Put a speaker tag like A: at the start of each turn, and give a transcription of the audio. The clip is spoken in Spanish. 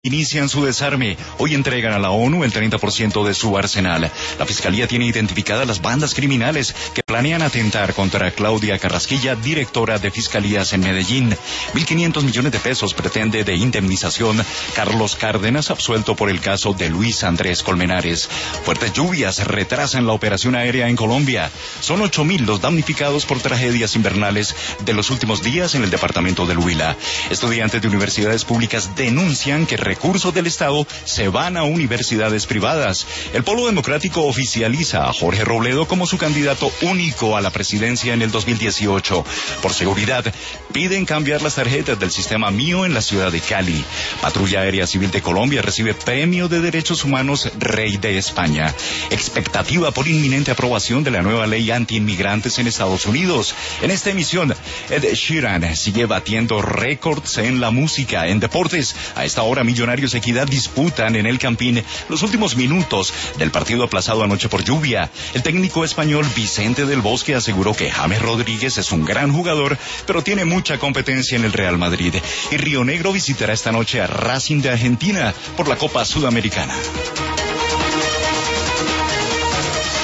A: inician su desarme. Hoy entregan a la ONU el 30% de su arsenal. La Fiscalía tiene identificadas las bandas criminales que planean atentar contra Claudia Carrasquilla, directora de Fiscalías en Medellín. 1.500 millones de pesos pretende de indemnización Carlos Cárdenas, absuelto por el caso de Luis Andrés Colmenares. Fuertes lluvias retrasan la operación aérea en Colombia. Son 8.000 los damnificados por tragedias invernales de los últimos días en el departamento del Huila. Estudiantes de universidades públicas denuncian que recursos del Estado se van a universidades privadas. El Polo Democrático oficializa a Jorge Robledo como su candidato único a la presidencia en el 2018. Por seguridad, piden cambiar las tarjetas del sistema Mío en la ciudad de Cali. Patrulla Aérea Civil de Colombia recibe Premio de Derechos Humanos Rey de España. Expectativa por inminente aprobación de la nueva ley anti-inmigrantes en Estados Unidos. En esta emisión, Ed Sheeran sigue batiendo récords en la música. En deportes, a esta hora Millonarios Equidad disputan en el Campín los últimos minutos del partido aplazado anoche por lluvia. El técnico español Vicente del Bosque aseguró que James Rodríguez es un gran jugador, pero tiene mucha competencia en el Real Madrid. Y Río Negro visitará esta noche a Racing de Argentina por la Copa Sudamericana.